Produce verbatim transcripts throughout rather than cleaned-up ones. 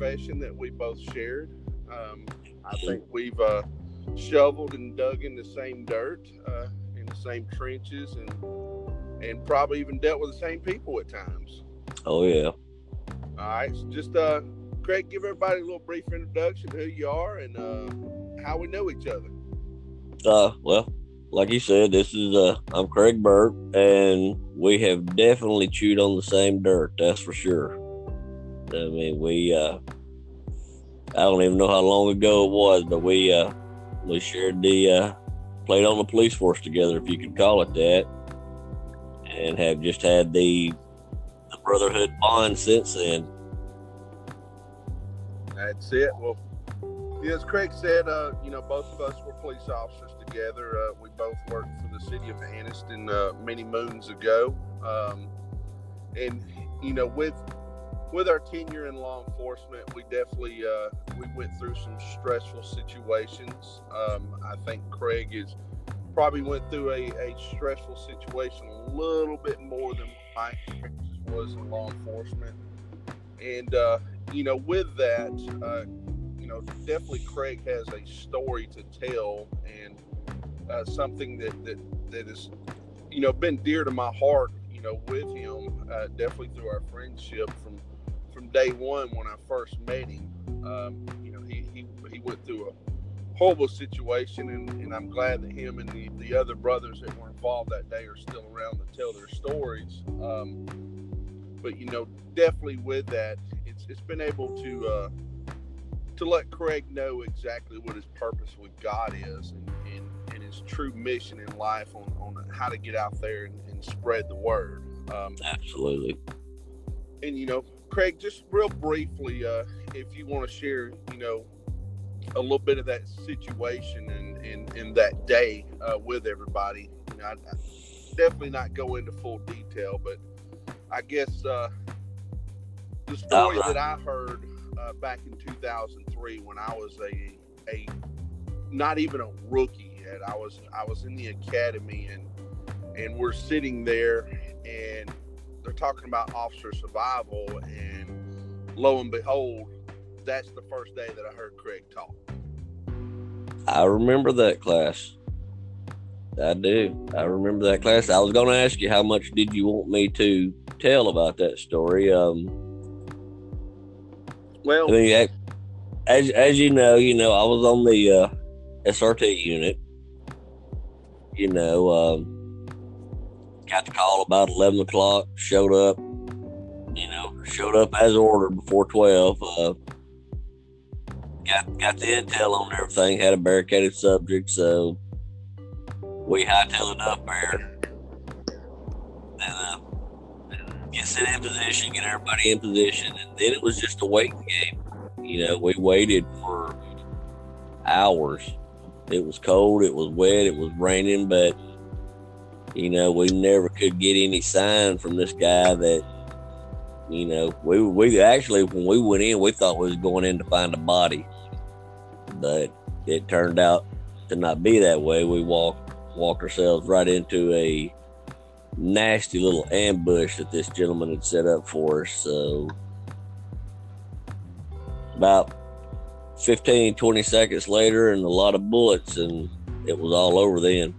profession that we both shared. Um, I think we've uh, shoveled and dug in the same dirt, uh, in the same trenches, and and probably even dealt with the same people at times. Oh yeah. All right, so just uh, Craig, give everybody a little brief introduction, who you are, and uh, how we know each other. Uh, well, like you said, this is uh, I'm Craig Burke, and we have definitely chewed on the same dirt. That's for sure. I mean, we uh, I don't even know how long ago it was, but we uh, we shared the uh, played on the police force together, if you could call it that, and have just had the the brotherhood bond since then. That's it. Well, as Craig said, uh, you know, both of us were police officers together. Uh, we both worked for the city of Anniston uh, many moons ago. Um, and, you know, with with our tenure in law enforcement, we definitely uh, we went through some stressful situations. Um, I think Craig is probably went through a, a stressful situation a little bit more than my experience was in law enforcement. And, uh, you know, with that, uh, you know, definitely Craig has a story to tell, and uh, something that, that, that has, you know, been dear to my heart, you know, with him, uh, definitely through our friendship from from day one when I first met him. Um, you know, he, he, he went through a horrible situation, and, and I'm glad that him and the, the other brothers that were involved that day are still around to tell their stories. Um, but, you know, definitely with that, it's it's been able to uh, to let Craig know exactly what his purpose with God is, and, and, and his true mission in life on, on how to get out there and, and spread the word. Um, Absolutely. And, you know, Craig, just real briefly, uh, if you want to share, you know, a little bit of that situation and, and, and that day uh, with everybody. You know, I, I definitely not go into full detail, but I guess uh, the story that I heard uh, back in two thousand three when I was a a not even a rookie yet. I was I was in the academy, and and we're sitting there, and they're talking about officer survival, and lo and behold, that's the first day that I heard Craig talk. I remember that class. I do. I remember that class. I was going to ask you, how much did you want me to tell about that story? Um, well, I mean, as as you know, you know, I was on the uh, S R T unit. You know, um, got the call about eleven o'clock. Showed up. You know, showed up as ordered before twelve. Uh, got got the intel on everything. Had a barricaded subject, so we hightailed up there. Then uh, get set in position, get everybody in position, and then it was just a waiting game. You know, we waited for hours. It was cold, it was wet, it was raining, but you know, we never could get any sign from this guy that, you know, we we actually, when we went in, we thought we was going in to find a body, but it turned out to not be that way. We walked walked ourselves right into a nasty little ambush that this gentleman had set up for us. So about fifteen, twenty seconds later, and a lot of bullets, and it was all over then.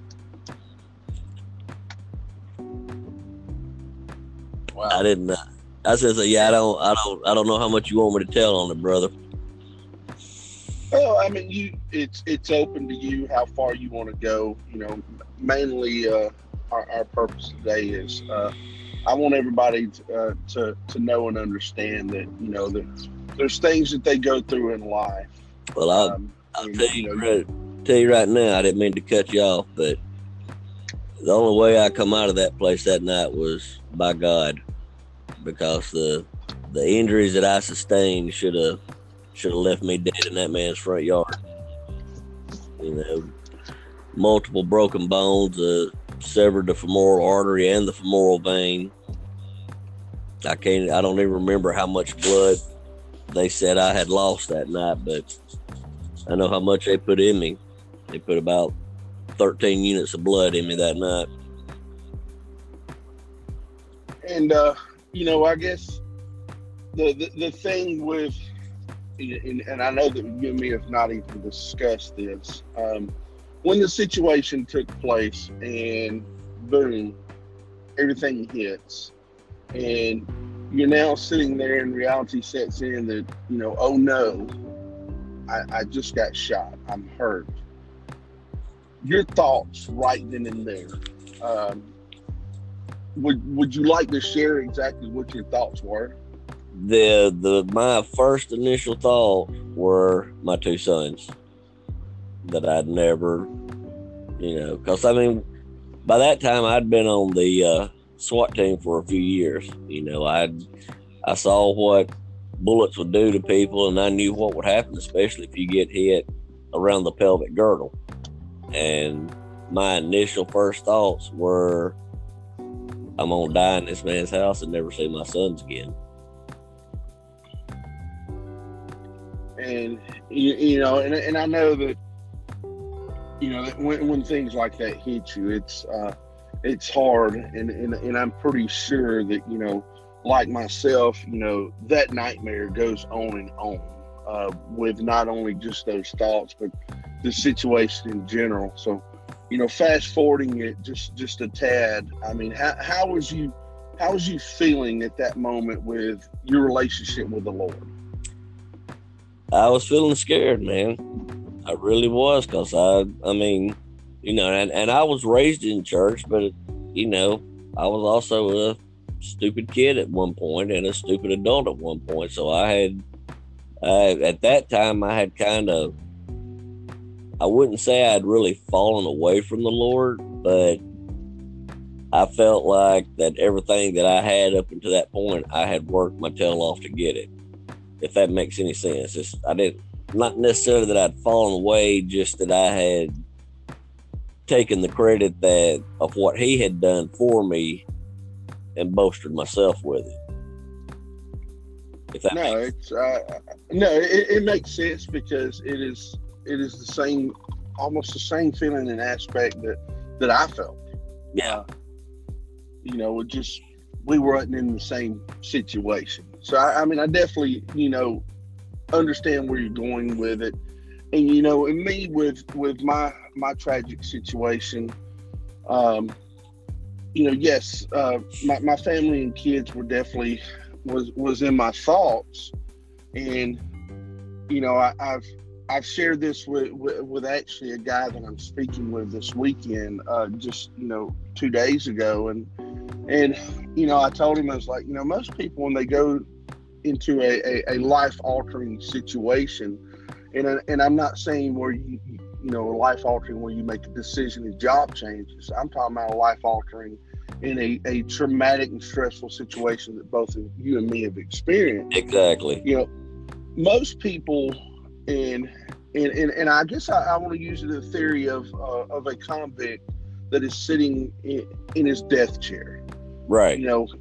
Wow. I didn't. Uh, I said, "Yeah, I don't, I don't, I don't know how much you want me to tell on it, brother." Well, I mean, you it's it's open to you how far you want to go. You know, mainly uh, our, our purpose today is uh, I want everybody to, uh, to to know and understand that, you know, that there's things that they go through in life. Well, I'll, um, I'll and, tell you, you know, right, tell you right now, I didn't mean to cut you off, but the only way I come out of that place that night was by God, because the the injuries that I sustained should have should have left me dead in that man's front yard. You know, multiple broken bones, uh, severed the femoral artery and the femoral vein. I can't. I don't even remember how much blood they said I had lost that night, but I know how much they put in me. They put about thirteen units of blood in me that night. And uh, you know, I guess the, the the thing with and, and I know that you and me have not even discussed this. Um, when the situation took place and boom, everything hits, and you're now sitting there and reality sets in that, you know, oh no, I, I just got shot. I'm hurt. Your thoughts right then and there. Um, would would you like to share exactly what your thoughts were? The the my first initial thought were my two sons that I'd never, you know, because I mean, by that time I'd been on the uh, SWAT team for a few years. You know, I I saw what bullets would do to people, and I knew what would happen, especially if you get hit around the pelvic girdle. And my initial first thoughts were, I'm gonna die in this man's house and never see my sons again. And you, you know, and, and I know that, you know, that when, when things like that hit you, it's uh, it's hard, and, and and I'm pretty sure that, you know, like myself, you know, that nightmare goes on and on uh, with not only just those thoughts, but the situation in general. So, you know, fast forwarding it just just a tad. I mean, how how was you how was you feeling at that moment with your relationship with the Lord? I was feeling scared, man. I really was, because I, I mean, you know, and, and I was raised in church, but, you know, I was also a stupid kid at one point and a stupid adult at one point. So I had, I, at that time, I had kind of, I wouldn't say I'd really fallen away from the Lord, but I felt like that everything that I had up until that point, I had worked my tail off to get it. If that makes any sense. It's, I didn't, not necessarily that I'd fallen away, just that I had taken the credit that of what he had done for me and boasted myself with it. If that no, makes it's uh, no, it, it makes sense, because it is it is the same, almost the same feeling and aspect that that I felt. Yeah, uh, you know, it just we weren't in the same situation. So, I, I mean, I definitely, you know, understand where you're going with it. And, you know, and me with, with my, my tragic situation, um, you know, yes, uh, my, my family and kids were definitely, was, was in my thoughts. And, you know, I, I've, I've shared this with, with, with actually a guy that I'm speaking with this weekend, uh, just, you know, two days ago. And, and, you know, I told him, I was like, you know, most people, when they go into a, a, a life-altering situation, and and I'm not saying where you, you know, life-altering where you make a decision and job changes. I'm talking about a life-altering in a, a traumatic and stressful situation that both of you and me have experienced. exactly. You know, most people, and and, and, and I guess I, I want to use the theory of uh, of a convict that is sitting in, in his death chair. Right. You know,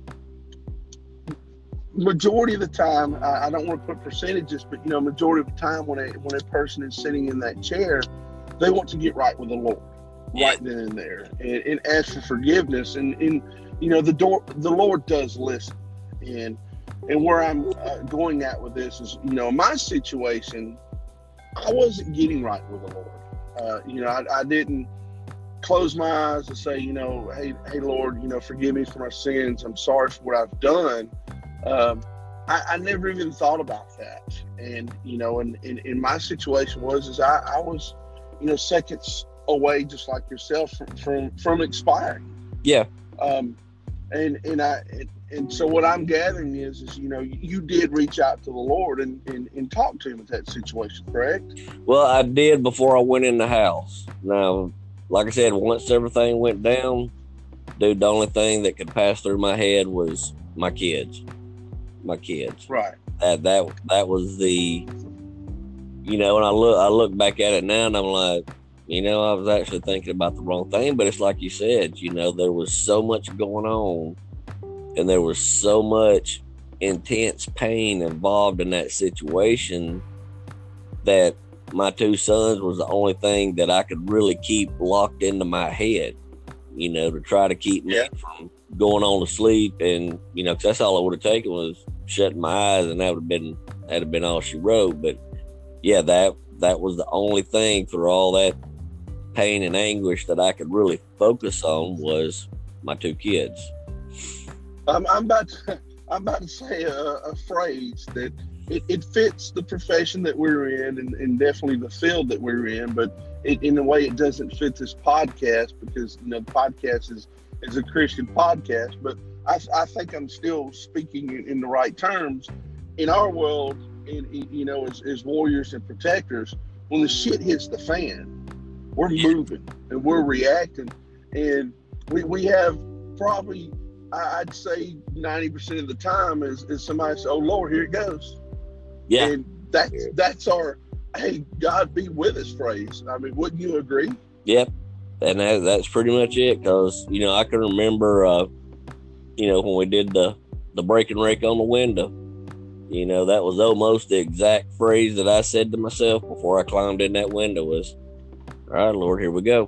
majority of the time, I, I don't want to put percentages, but, you know, majority of the time when a when a person is sitting in that chair, they want to get right with the Lord, Yeah. right then and there, and, and ask for forgiveness. And, and you know, the door, the Lord does listen. And and where I'm uh, going at with this is, you know, my situation, I wasn't getting right with the Lord. Uh, you know, I, I didn't close my eyes and say, you know, hey, hey, Lord, you know, forgive me for my sins. I'm sorry for what I've done. Um, I, I never even thought about that. And, you know, and, and, and my situation was, is I, I was, you know, seconds away, just like yourself, from, from, from expiring. Yeah. Um, and, and I, and, and so what I'm gathering is, is, you know, you did reach out to the Lord and, and, and talk to him with that situation, correct? Well, I did before I went in the house. Now, like I said, once everything went down, dude, the only thing that could pass through my head was my kids. My kids. Right. That that that was the, you know, and I look I look back at it now and I'm like, you know, I was actually thinking about the wrong thing. But it's like you said, you know, there was so much going on, and there was so much intense pain involved in that situation that my two sons was the only thing that I could really keep locked into my head, you know, to try to keep me Yeah. from going on to sleep. And, you know, 'cause that's all it would have taken was shutting my eyes, and that would have been, that'd have been all she wrote. But yeah, that that was the only thing through all that pain and anguish that I could really focus on was my two kids. I'm, I'm about to, I'm about to say a, a phrase that it, it fits the profession that we're in, and, and definitely the field that we're in, but it, in a way it doesn't fit this podcast because, you know, the podcast is, is a Christian podcast, but I, I think I'm still speaking in, in the right terms. In our world, in, you know, as, as warriors and protectors, when the shit hits the fan, we're moving and we're reacting, and we, we have probably, I'd say ninety percent of the time is, is somebody says, oh Lord, here it goes. Yeah. And that's, that's our, hey, God be with us phrase. I mean, wouldn't you agree? Yep. And that, that's pretty much it. Cause, you know, I can remember, uh, you know, when we did the, the break and rake on the window, you know, that was almost the exact phrase that I said to myself before I climbed in that window was, all right, Lord, here we go.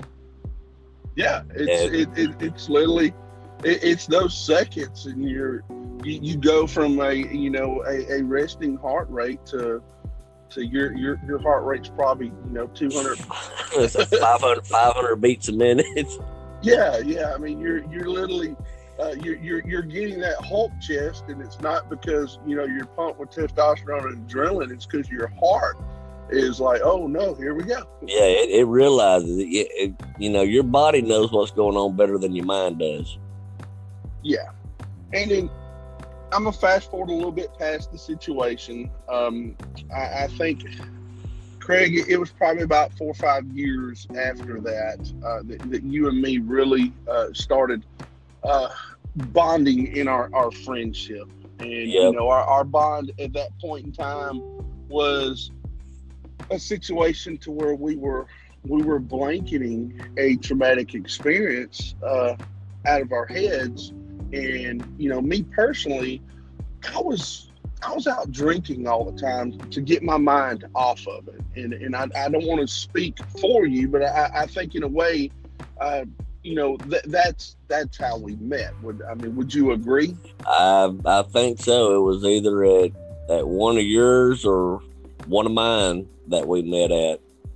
Yeah. It's, and, it, it, it's literally, it, it's those seconds, and you're, you, you go from a, you know, a, a resting heart rate to, to your, your, your heart rate's probably, you know, two hundred, five hundred, five hundred beats a minute. Yeah. Yeah. I mean, you're, you're literally, uh, you're, you're, you're getting that Hulk chest, and it's not because, you know, you're pumped with testosterone and adrenaline. It's because your heart is like, oh no, here we go. Yeah. It, it realizes it, it, you know, your body knows what's going on better than your mind does. Yeah. And then I'm going to fast forward a little bit past the situation. Um, I, I think, Craig, it was probably about four or five years after that uh, that, that you and me really uh, started uh, bonding in our, our friendship. And, yep. you know, our, our bond at that point in time was a situation to where we were we were blanketing a traumatic experience uh, out of our heads. And, you know, me personally, I was I was out drinking all the time to get my mind off of it. And and I, I don't want to speak for you, but I, I think in a way, uh, you know, th- that's that's how we met. Would I mean, would you agree? I I think so. It was either at, at one of yours or one of mine that we met at.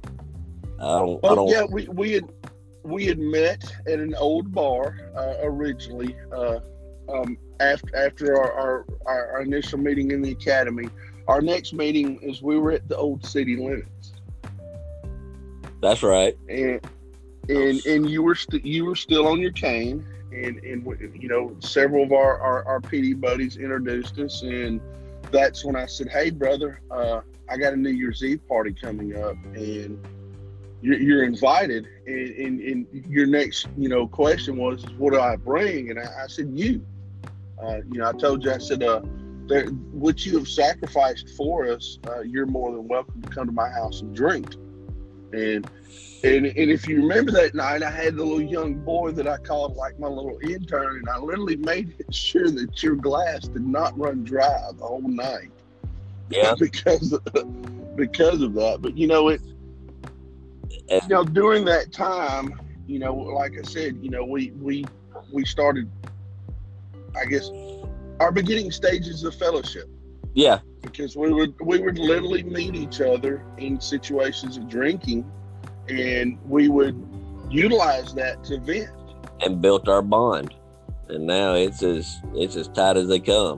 I don't. Oh, I don't. Yeah, we, we had we had met at an old bar uh, originally. Uh, um, after after our, our, our initial meeting in the academy, our next meeting is we were at the old city limits. That's right. And and and you were st- you were still on your cane, and and you know, several of our, our, our P D buddies introduced us, and that's when I said, hey brother, uh, I got a New Year's Eve party coming up, and you're, you're invited. And, and, and your next, you know, question was, what do I bring? And I, I said, you. Uh, you know, I told you, I said, uh, there, what you have sacrificed for us, uh, you're more than welcome to come to my house and drink. And and and if you remember that night, I had the little young boy that I called like my little intern, and I literally made sure that your glass did not run dry the whole night. Yeah. because of, because of that. But you know, it. You know, during that time, you know, like I said, you know, we we we started, I guess, our beginning stages of fellowship. Yeah. Because we would we would literally meet each other in situations of drinking, and we would utilize that to vent. And built our bond, and now it's as it's as tight as they come.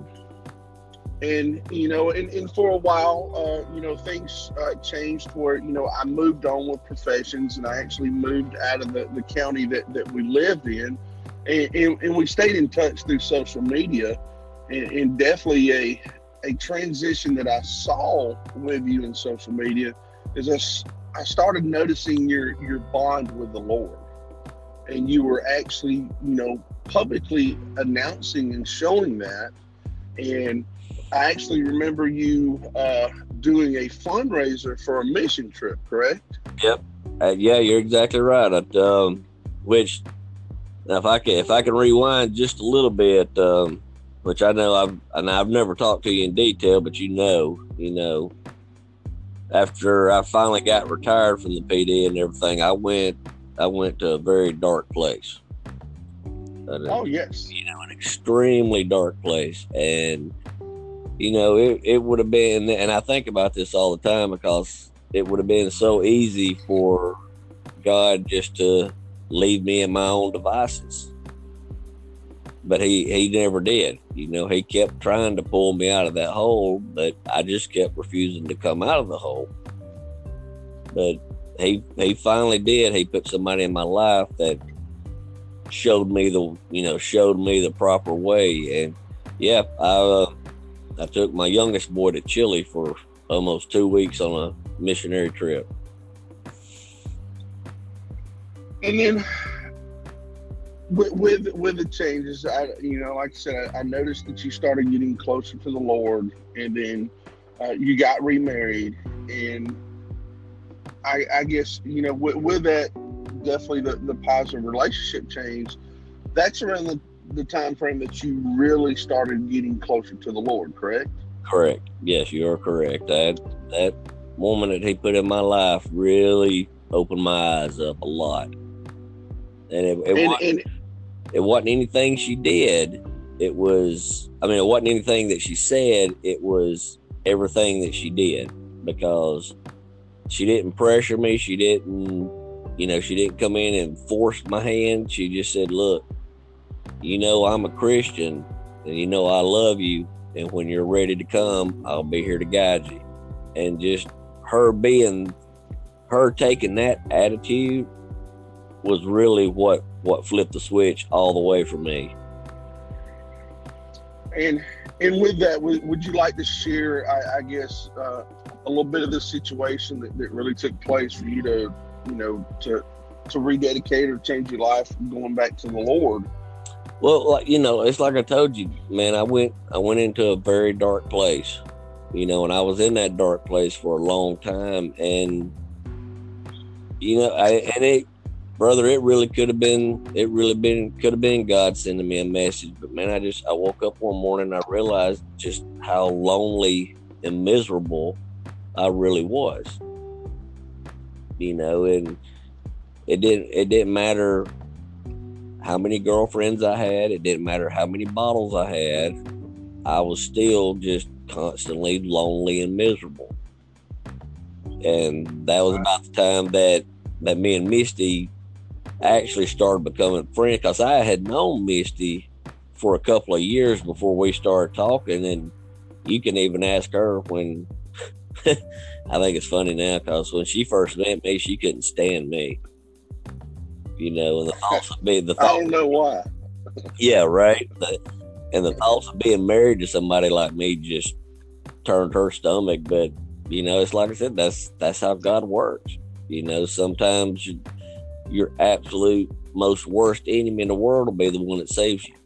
And you know, and, and for a while, uh, you know, things uh, changed where, you know, I moved on with professions, and I actually moved out of the, the county that, that we lived in, and, and, and we stayed in touch through social media, and, and definitely a a transition that I saw with you in social media is I, I started noticing your your bond with the Lord, and you were actually, you know, publicly announcing and showing that. And I actually remember you uh, doing a fundraiser for a mission trip, correct? Yep. Uh, yeah, you're exactly right. I, um, which, if I can, if I can rewind just a little bit, um, which I know I've, and I've never talked to you in detail, but you know, you know, after I finally got retired from the P D and everything, I went, I went to a very dark place. Oh yes. You know, an extremely dark place, and you know, it, it would have been, and I think about this all the time because it would have been so easy for God just to leave me in my own devices. But he, he never did. You know, he kept trying to pull me out of that hole, but I just kept refusing to come out of the hole. But he he finally did. He put somebody in my life that showed me the, you know, showed me the proper way. And yeah, I uh, I took my youngest boy to Chile for almost two weeks on a missionary trip. And then with with, with the changes, I you know, like I said, I, I noticed that you started getting closer to the Lord, and then uh, you got remarried, and I, I guess, you know, with, with that, definitely the, the positive relationship change. That's around the, the time frame that you really started getting closer to the Lord, correct? Correct. Yes, you are correct. That that woman that he put in my life really opened my eyes up a lot. And it, it, and, wasn't, and, it wasn't anything she did. It was, I mean, it wasn't anything that she said. It was everything that she did, because she didn't pressure me. She didn't, you know, she didn't come in and force my hand. She just said, look, you know, I'm a Christian, and you know I love you, and when you're ready to come, I'll be here to guide you. And just her being, her taking that attitude was really what, what flipped the switch all the way for me. And and with that, would, would you like to share, I, I guess, uh, a little bit of the situation that, that really took place for you to, you know, to to rededicate or change your life going back to the Lord? Well, like, you know, it's like I told you, man, I went I went into a very dark place, you know, and I was in that dark place for a long time. And, you know, I, and it, brother, it really could have been, it really been, could have been God sending me a message. But man, I just, I woke up one morning and I realized just how lonely and miserable I really was, you know, and it didn't, it didn't matter how many girlfriends I had. It didn't matter how many bottles I had. I was still just constantly lonely and miserable. And that was about the time that, that me and Misty actually started becoming friends, because I had known Misty for a couple of years before we started talking. And you can even ask her when I think it's funny now, because when she first met me, she couldn't stand me, you know, and the thoughts of being the thoughts, I don't know why. Yeah, right. The, and the thoughts of being married to somebody like me just turned her stomach. But you know, it's like I said, that's that's how God works. You know, sometimes you, your absolute most worst enemy in the world will be the one that saves you.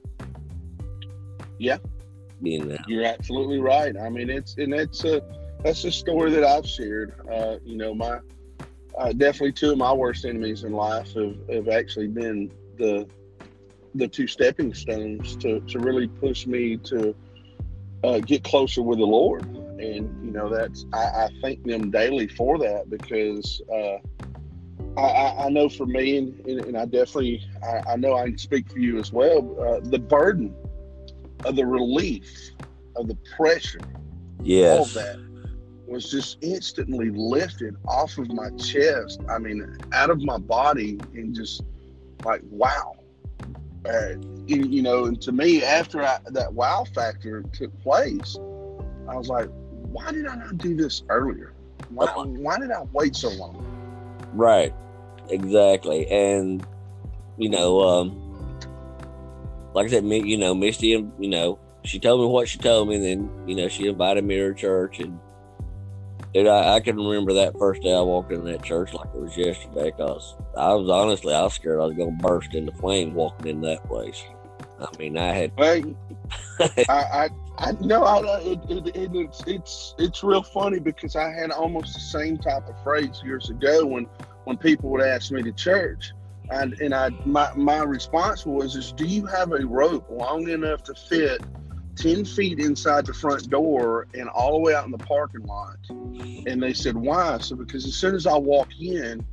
Yeah, you know, you're absolutely right. I mean, it's and it's a that's a story that I've shared. Uh, you know, my uh, definitely two of my worst enemies in life have, have actually been the the two stepping stones to to really push me to uh, get closer with the Lord. And you know, that's I, I thank them daily for that, because uh, I, I know for me, and, and I definitely I, I know I can speak for you as well. Uh, the burden of the relief of the pressure, yes, all of that was just instantly lifted off of my chest. I mean, out of my body, and just like, wow. Uh, you, you know, and to me, after I, that wow factor took place, I was like, why did I not do this earlier? Why, why did I wait so long? Right, exactly. And you know, um, like I said, me, you know, Misty, and you know, she told me what she told me, and then you know, she invited me to her church, and dude, I, I can remember that first day I walked in that church like it was yesterday, because I was honestly, I was scared I was going to burst into flames walking in that place. I mean, I had. Well, I, I, I know, I, it, it, it, it's, it's, it's real funny, because I had almost the same type of phrase years ago when, when people would ask me to church, and and I, my, my response was, is, do you have a rope long enough to fit ten feet inside the front door and all the way out in the parking lot? And they said, why? So because as soon as I walk in,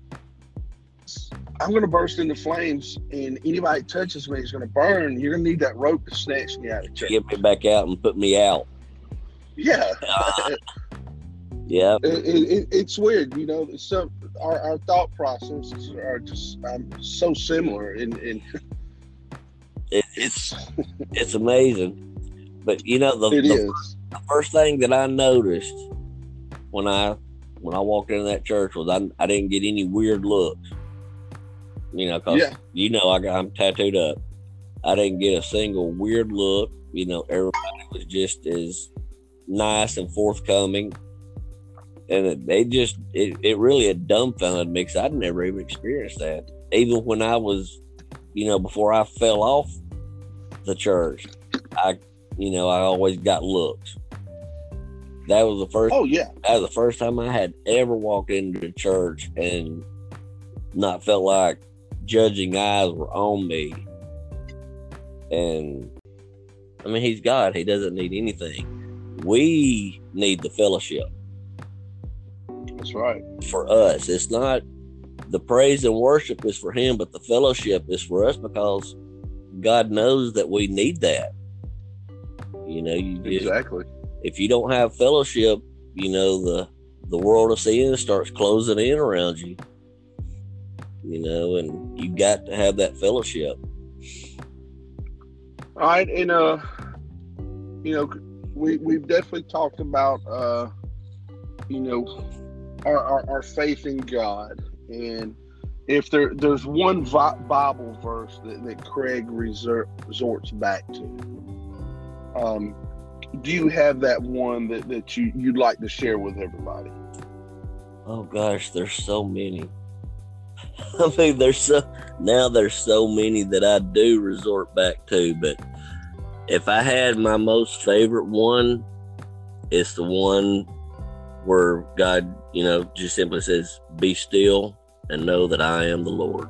I'm going to burst into flames, and anybody that touches me is going to burn. You're going to need that rope to snatch me out of church. Get me back out and put me out. Yeah. Uh, yeah. It, it, it's weird, you know. Some our, our thought processes are just um, so similar, and, and It, it's it's amazing. But you know, the, it the is. the first thing that I noticed when I when I walked into that church was I, I didn't get any weird looks. You know, because Yeah. you know I got, I'm tattooed up. I didn't get a single weird look. You know, everybody was just as nice and forthcoming, and it, they just it, it really had dumbfounded me because I'd never even experienced that. Even when I was, you know, before I fell off the church, I, you know, I always got looks. That was the first. Oh yeah. That was the first time I had ever walked into the church and not felt like judging eyes were on me. And I mean, he's God. He doesn't need anything. We need the fellowship. That's right. For us, it's not the praise and worship is for him, but the fellowship is for us because God knows that we need that. You know, you just, Exactly. if you don't have fellowship, you know, the the world of sin starts closing in around you. You know, and you got to have that fellowship. All right, and uh, you know, we we've definitely talked about uh, you know, our our, our faith in God, and if there there's one vi- Bible verse that, that Craig resort, resorts back to, um, do you have that one that, that you you'd like to share with everybody? Oh gosh, there's so many. I mean, there's so now there's so many that I do resort back to, but if I had my most favorite one, it's the one where God, you know, just simply says, "Be still and know that I am the Lord."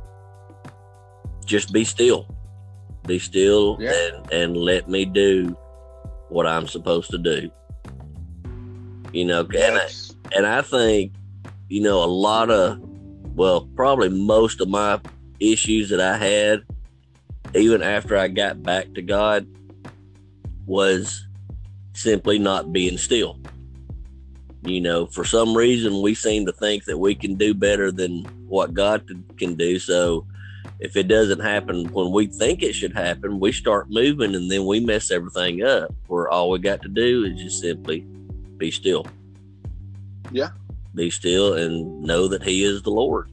Just be still, be still, Yeah. and and let me do what I'm supposed to do. You know, and I, Yes. and I think, you know, a lot of, well, probably most of my issues that I had, even after I got back to God, was simply not being still. You know, for some reason, we seem to think that we can do better than what God can do. So if it doesn't happen when we think it should happen, we start moving and then we mess everything up, where all we got to do is just simply be still. Yeah. Be still and know that he is the Lord.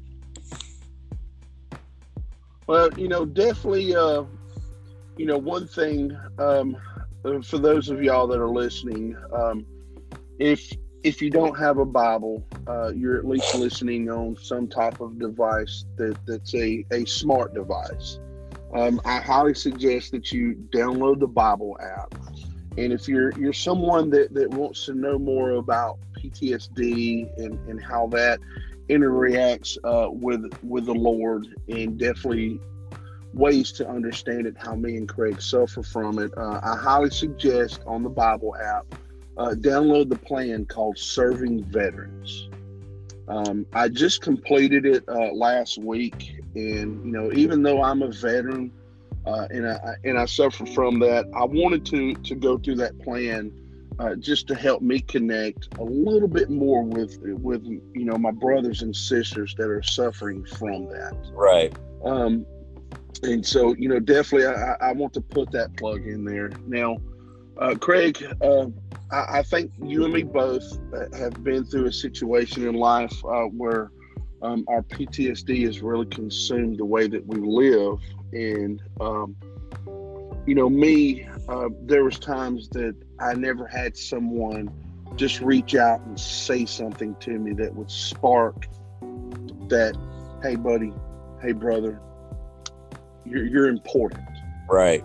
Well, you know, definitely, uh, you know, one thing um, for those of y'all that are listening, um, if if you don't have a Bible, uh, you're at least listening on some type of device that, that's a, a smart device. Um, I highly suggest that you download the Bible app. And if you're you're someone that, that wants to know more about P T S D and, and how that interacts uh, with with the Lord, and definitely ways to understand it, how me and Craig suffer from it, uh, I highly suggest on the Bible app, uh, download the plan called Serving Veterans. Um, I just completed it uh, last week, and you know, even though I'm a veteran uh, and I and I suffer from that, I wanted to to go through that plan uh, just to help me connect a little bit more with with you know my brothers and sisters that are suffering from that. Right. Um, and so you know, definitely, I, I want to put that plug in there now. Uh, Craig, uh, I, I think you and me both have been through a situation in life uh, where um, our P T S D has really consumed the way that we live. And, um, you know, me, uh, there was times that I never had someone just reach out and say something to me that would spark that, hey, buddy, hey, brother, you're, you're important. Right.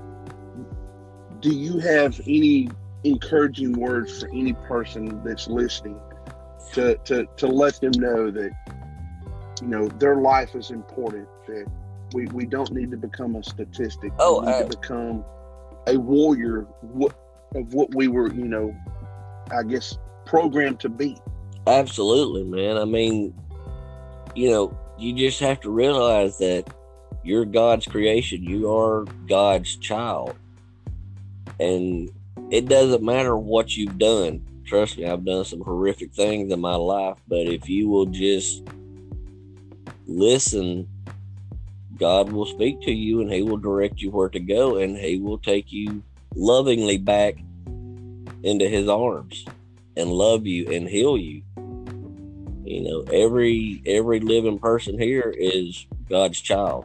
Do you have any encouraging words for any person that's listening to, to, to let them know that, you know, their life is important, that we, we don't need to become a statistic. Oh, we need I, to become a warrior of what we were, you know, I guess, programmed to be. absolutely, man. I mean, you know, you just have to realize that you're God's creation. You are God's child. And it doesn't matter what you've done. Trust me, I've done some horrific things in my life, but if you will just listen, God will speak to you and he will direct you where to go, and he will take you lovingly back into his arms and love you and heal you. You know, every every living person here is God's child.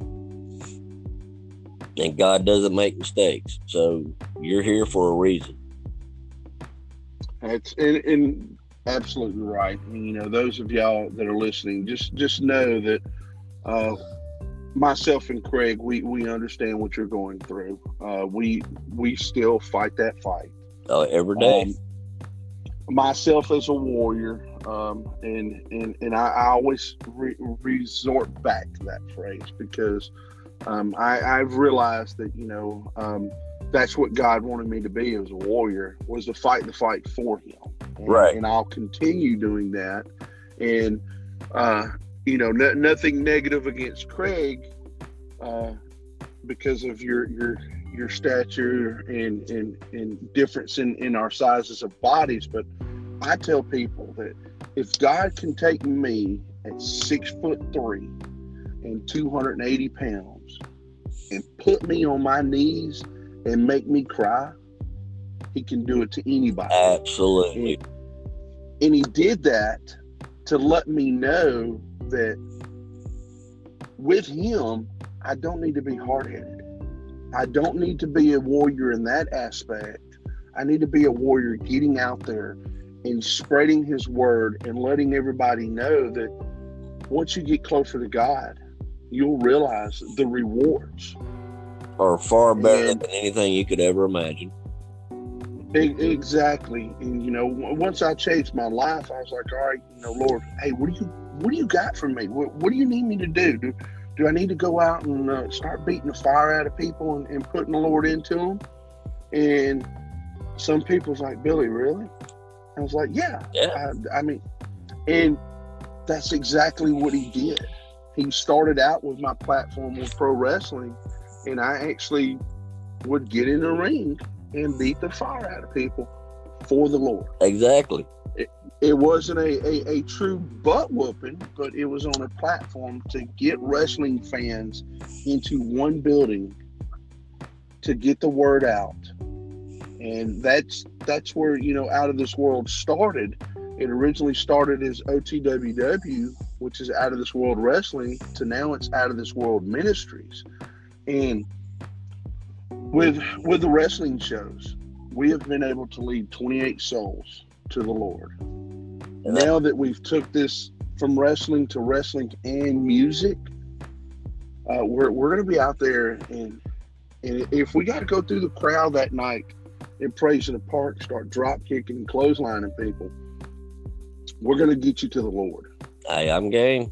And God doesn't make mistakes. So you're here for a reason. That's and, and absolutely right. And, you know, those of y'all that are listening, just just know that uh, myself and Craig, we we understand what you're going through. Uh, we we still fight that fight. Uh, every day. Um, myself as a warrior, um, and and and I, I always re- resort back to that phrase because um, I, I've realized that you know um, that's what God wanted me to be as a warrior, was to fight the fight for Him, and, right? And I'll continue doing that. And uh, you know, no, nothing negative against Craig uh, because of your your. your stature and, and, and difference in, in our sizes of bodies. But I tell people that if God can take me at six foot three and two hundred eighty pounds and put me on my knees and make me cry, he can do it to anybody. Absolutely. And, and he did that to let me know that with him, I don't need to be hard-headed. I don't need to be a warrior in that aspect. I need to be a warrior getting out there and spreading his word and letting everybody know that once you get closer to God, you'll realize the rewards are far better and, than anything you could ever imagine. Exactly. And, you know, once I changed my life, I was like, all right, you know, Lord, hey, what do you, what do you got for me? What, what do you need me to do? do Do I need to go out and uh, start beating the fire out of people and, and putting the Lord into them? And some people's like, Billy, really? I was like, yeah. Yeah. I, I mean, and that's exactly what he did. He started out with my platform with pro wrestling, and I actually would get in the ring and beat the fire out of people for the Lord. Exactly. It wasn't a, a, a true butt whooping, but it was on a platform to get wrestling fans into one building to get the word out. And that's that's where, you know, Out of This World started. It originally started as O T W W, which is Out of This World Wrestling, to now it's Out of This World Ministries. And with with the wrestling shows, we have been able to lead twenty-eight souls to the Lord. Now that we've took this from wrestling to wrestling and music, uh, we're we're going to be out there, and and if we got to go through the crowd that night and praise in the park, start drop kicking and clotheslining people, we're going to get you to the Lord. Hey, I'm game.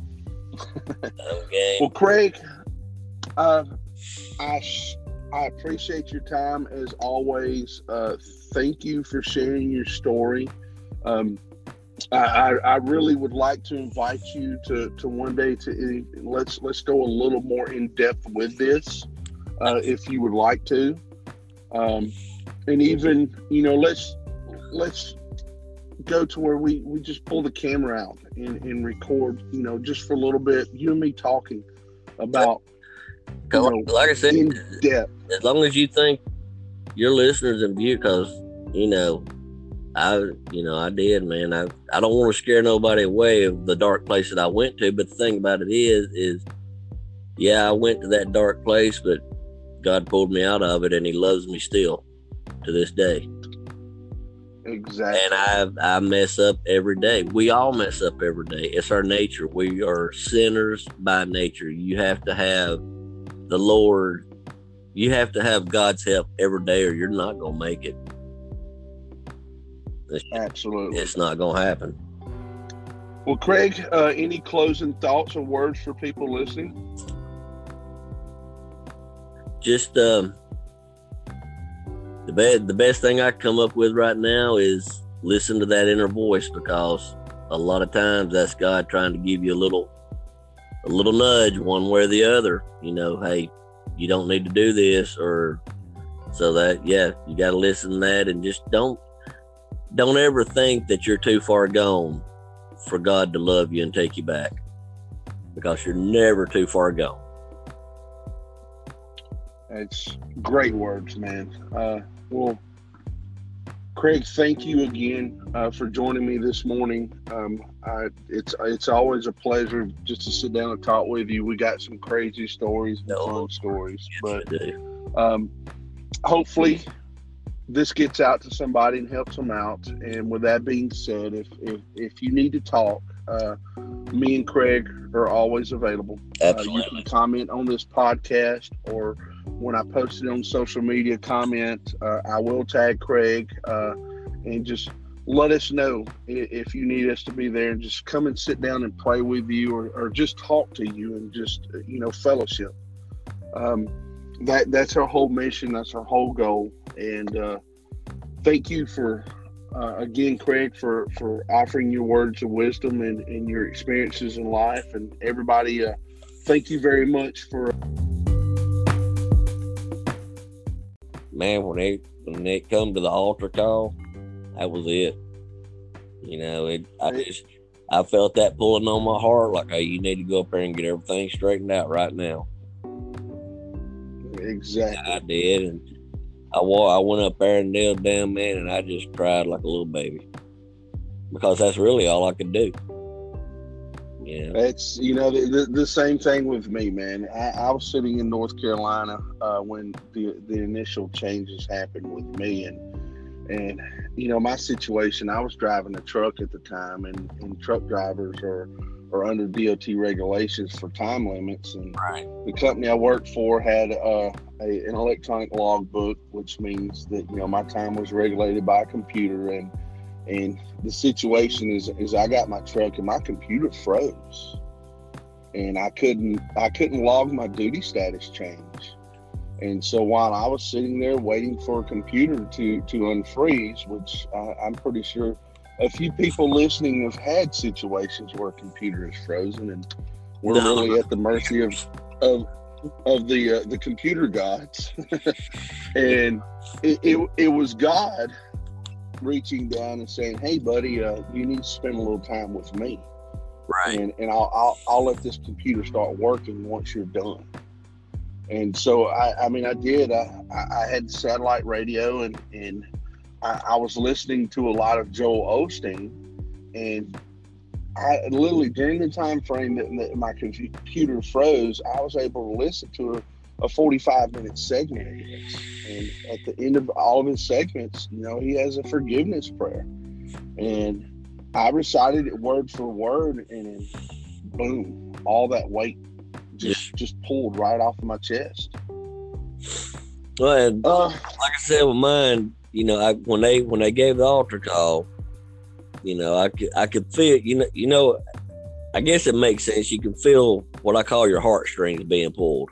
I'm game. Well, Craig, uh, I I appreciate your time as always. Uh, thank you for sharing your story. Um, I, I really would like to invite you to, to one day to let's let's go a little more in depth with this, uh, if you would like to, um, and even you know let's let's go to where we, we just pull the camera out and, and record, you know, just for a little bit, you and me talking about, you know, like I said, in depth. As long as you think your listeners and view, because you know. I, you know, I did, man. I, I don't want to scare nobody away of the dark place that I went to. But the thing about it is, is, yeah, I went to that dark place, but God pulled me out of it, and He loves me still to this day. Exactly. And I, I mess up every day. We all mess up every day. It's our nature. We are sinners by nature. You have to have the Lord. You have to have God's help every day, or you're not gonna make it. It's, Absolutely. It's not going to happen. Well, Craig, uh, any closing thoughts or words for people listening? Just um, the, be- the best thing I come up with right now is listen to that inner voice, because a lot of times that's God trying to give you a little a little nudge one way or the other. You know, hey, you don't need to do this, or So that, yeah, you got to listen to that, and just don't don't ever think that you're too far gone for God to love you and take you back, because you're never too far gone. That's great words, man. Uh, well, Craig, thank you again uh, for joining me this morning. Um, I, it's it's always a pleasure just to sit down and talk with you. We got some crazy stories and No. fun stories, Yes, but we do. um, hopefully this gets out to somebody and helps them out. And with that being said, if if, if you need to talk, uh, me and Craig are always available. Absolutely. Uh, you can comment on this podcast, or when I post it on social media, comment. Uh, I will tag Craig uh, and just let us know if you need us to be there, and just come and sit down and pray with you, or, or just talk to you and just, you know, fellowship. Um, that that's our whole mission. That's our whole goal. And uh, thank you for, uh, again, Craig, for, for offering your words of wisdom and, and your experiences in life. And everybody, uh, thank you very much for. Man, when they when they come to the altar call, that was it. You know, it. I just I felt that pulling on my heart, like, hey, you need to go up there and get everything straightened out right now. Exactly. I did, and I wa- I went up there and knelt down, man, and I just cried like a little baby, because that's really all I could do. Yeah, It's, you know, the, the, the same thing with me, man. I, I was sitting in North Carolina uh, when the the initial changes happened with me, and and you know, my situation. I was driving a truck at the time, and, and truck drivers are are under D O T regulations for time limits. And right. the company I worked for had uh, a, an electronic logbook, which means that, you know, my time was regulated by a computer. And And the situation is, is I got my truck and my computer froze, and I couldn't, I couldn't log my duty status change. And so while I was sitting there waiting for a computer to, to unfreeze, which I, I'm pretty sure a few people listening have had situations where a computer is frozen, and we're No. really at the mercy of, of, of the, uh, the computer gods. And it, it, it was God reaching down and saying, "Hey, buddy, uh, you need to spend a little time with me, Right. and and I'll, I'll I'll let this computer start working once you're done." And so I, I mean, I did. I, I had satellite radio, and and I, I was listening to a lot of Joel Osteen, and I literally during the time frame that, that my computer froze, I was able to listen to a, a forty-five minute segment of this. And at the end of all of his segments, you know, he has a forgiveness prayer, and I recited it word for word, and then boom, all that weight just just pulled right off of my chest. Well, and Uh, like I said with mine, you know, I when they when they gave the altar call, you know, I could I could feel, you know, you know, I guess it makes sense. You can feel what I call your heartstrings being pulled.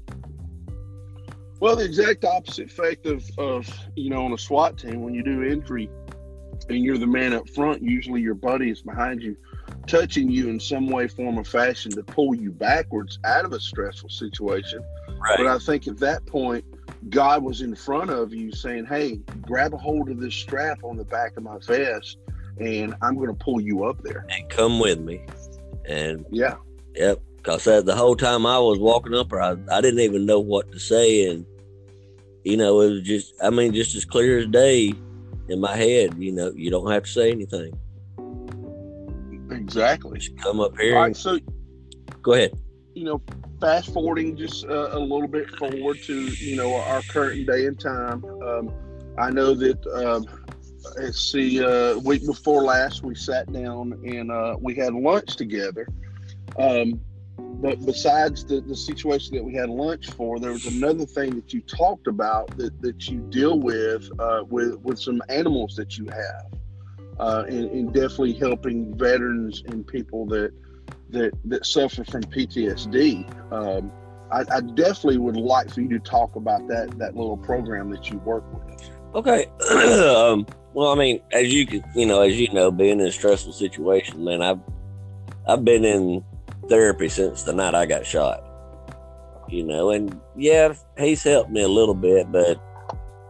Well, the exact opposite effect of, of, you know, on a SWAT team, when you do entry and you're the man up front, usually your buddy is behind you, touching you in some way, form, or fashion to pull you backwards out of a stressful situation. Right. But I think at that point, God was in front of you saying, "Hey, grab a hold of this strap on the back of my vest, and I'm going to pull you up there. And come with me." And Yeah. yep, because the whole time I was walking up there, I, I didn't even know what to say. And, you know, it was just, I mean, just as clear as day in my head, you know, you don't have to say anything. Exactly. Just come up here. All right, and, so, go ahead. you know, fast forwarding just uh, a little bit forward to, you know, our current day and time. Um, I know that, um, let's see, uh, week before last, we sat down and uh, we had lunch together. Um, but besides the, the situation that we had lunch for, there was another thing that you talked about that, that you deal with, uh, with, with some animals that you have, uh, and, and definitely helping veterans and people that, that, that suffer from P T S D. Um, I, I definitely would like for you to talk about that, that little program that you work with. Okay. um, well, I mean, as you could, you know, as you know, being in a stressful situation, man, I've, I've been in therapy since the night I got shot, you know, and yeah, he's helped me a little bit, but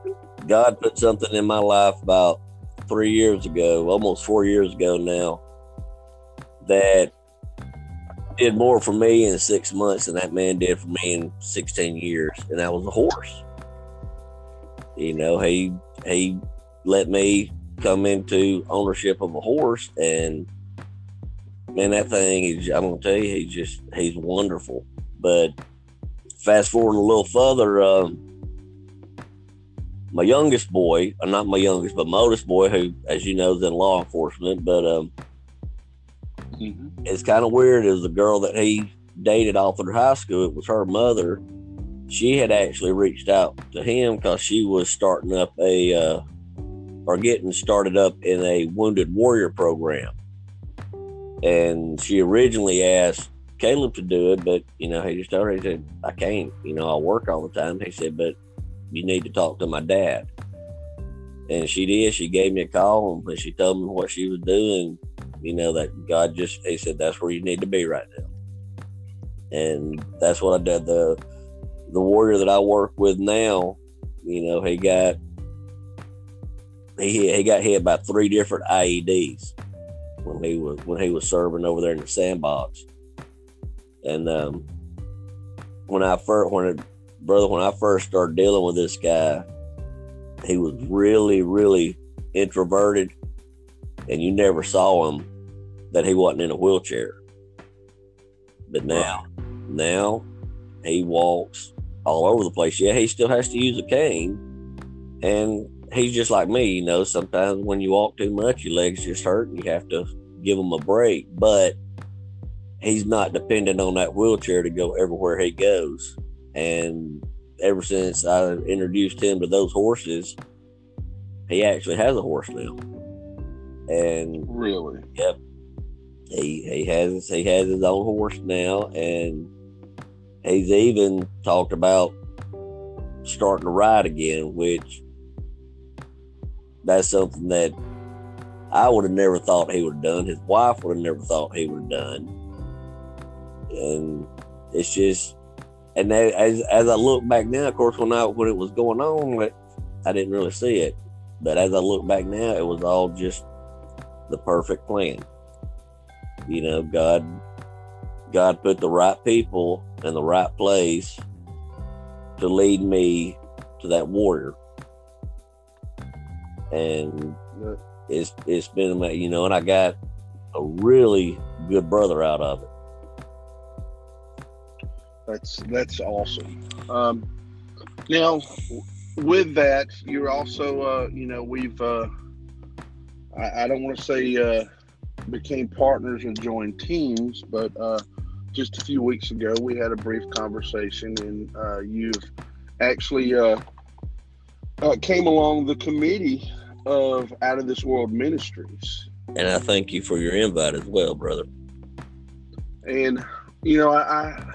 God put something in my life about three years ago, almost four years ago now, that did more for me in six months than that man did for me in sixteen years, and that was a horse. You know, he he let me come into ownership of a horse, and man, that thing is, I'm gonna tell you, he's just he's wonderful. But fast forward a little further, um, my youngest boy, or not my youngest, but my oldest boy, who, as you know, is in law enforcement, but um, mm-hmm. it's kind of weird. It was a girl that he dated all through high school. It was her mother. She had actually reached out to him because she was starting up a, uh, or getting started up in a Wounded Warrior program. And she originally asked Caleb to do it, but, you know, he just told her, he said, I can't, you know, I work all the time. He said, but you need to talk to my dad. And she did. She gave me a call, and she told me what she was doing, you know, that God just, he said, that's where you need to be right now. And that's what I did. The, the warrior that I work with now, you know, he got, he, he got hit by three different I E Ds when he was, when he was serving over there in the sandbox. And, um, when I first, when it, brother, when I first started dealing with this guy, he was really, really introverted, and you never saw him that he wasn't in a wheelchair. But now, now he walks all over the place. Yeah, he still has to use a cane, and he's just like me. You know, sometimes when you walk too much, your legs just hurt, and you have to give him a break. But he's not dependent on that wheelchair to go everywhere he goes. And ever since I introduced him to those horses, he actually has a horse now. And really, yep, he he has he has his own horse now, and he's even talked about starting to ride again, which that's something that I would have never thought he would have done. His wife would have never thought he would have done. And it's just, and as as I look back now, of course, when I when it was going on, I didn't really see it. But as I look back now, it was all just the perfect plan. You know, God, God put the right people in the right place to lead me to that warrior, and it's it's been, you know, and I got a really good brother out of it. That's that's awesome. Um, now, with that, you're also, uh, you know, we've, uh, I, I don't want to say uh, became partners or joined teams, but uh, just a few weeks ago, we had a brief conversation, and uh, you've actually uh, uh, came along the committee of Out of This World Ministries. And I thank you for your invite as well, brother. And, you know, I... I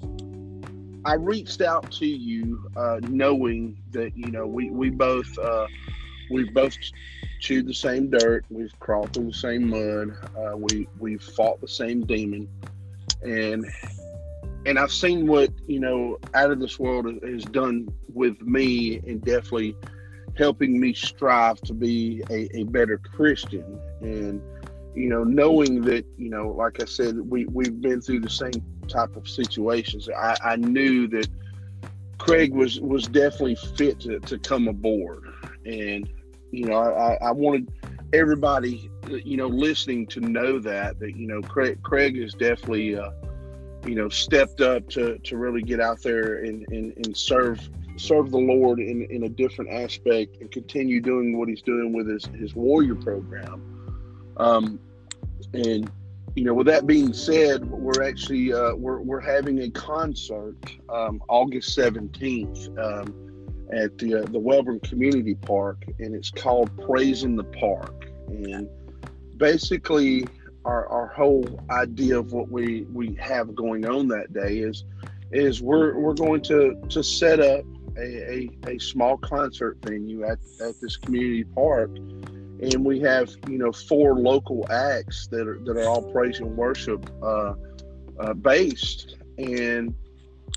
I reached out to you, uh, knowing that, you know, we, we both, uh, we've both chewed the same dirt. We've crawled through the same mud. Uh, we, we've fought the same demon, and, and I've seen what, you know, Out of This World has done with me, and definitely helping me strive to be a, a better Christian. And, you know, knowing that, you know, like I said, we, we've been through the same type of situations. I, I knew that Craig was, was definitely fit to, to come aboard. And, you know, I, I wanted everybody, you know, listening to know that, that, you know, Craig, Craig is definitely, uh, you know, stepped up to, to really get out there and, and, and serve, serve the Lord in, in a different aspect, and continue doing what he's doing with his, his warrior program. Um, and, you know, with that being said, we're actually, uh, we're, we're having a concert, um, August seventeenth, um, at the, uh, the Wellborn Community Park, and it's called Praise in the Park. And basically our, our whole idea of what we, we have going on that day is, is we're, we're going to, to set up a, a, a small concert venue at, at this community park. And we have, you know, four local acts that are that are all praise and worship uh, uh, based. And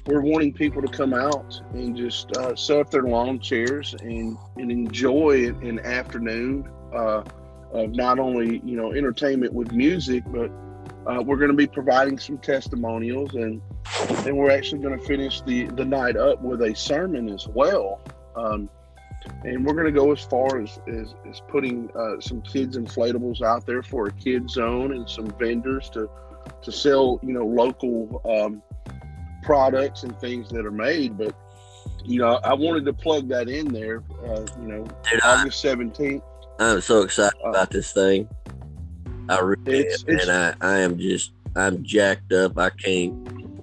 we're wanting people to come out and just uh, set up their lawn chairs and, and enjoy an afternoon uh, of not only, you know, entertainment with music, but uh, we're going to be providing some testimonials, and and we're actually going to finish the, the night up with a sermon as well. Um, and we're going to go as far as, as, as putting uh, some kids inflatables out there for a kid zone and some vendors to, to sell, you know, local um, products and things that are made. But, you know, I wanted to plug that in there, uh, you know, Dude, August seventeenth. I'm so excited uh, about this thing. I really it's, am, it's, and I, I am just, I'm jacked up. I can't.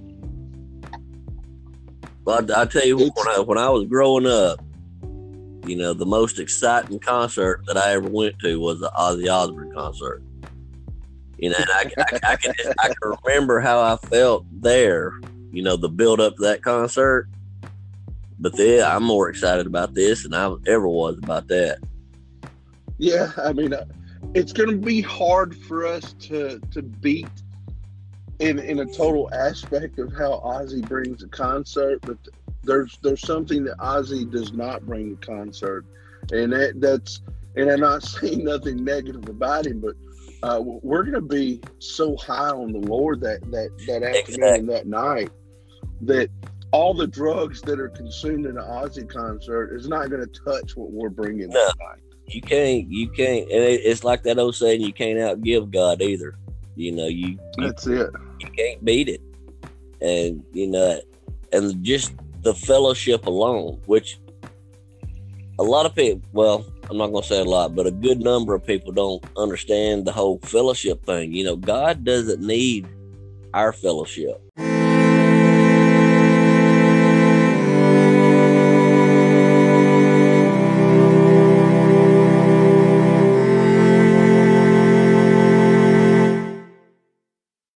But I tell you what, when I, when I was growing up, you know, the most exciting concert that I ever went to was the Ozzy Osbourne concert. You know, and I, I, I, can just, I can remember how I felt there, you know, the build up to that concert. But then I'm more excited about this than I ever was about that. Yeah, I mean, uh, it's going to be hard for us to to beat in in a total aspect of how Ozzy brings a concert, but there's there's something that Ozzy does not bring to concert, and that that's and I'm not saying nothing negative about him, but uh, we're going to be so high on the Lord that that that afternoon Exactly. and that night that all the drugs that are consumed in an Ozzy concert is not going to touch what we're bringing No. that night. You can't, you can't, and it, it's like that old saying, you can't outgive God either. You know, you, you That's it. you can't beat it. And, you know, and just the fellowship alone, which a lot of people, well, I'm not going to say a lot, but a good number of people don't understand the whole fellowship thing. You know, God doesn't need our fellowship.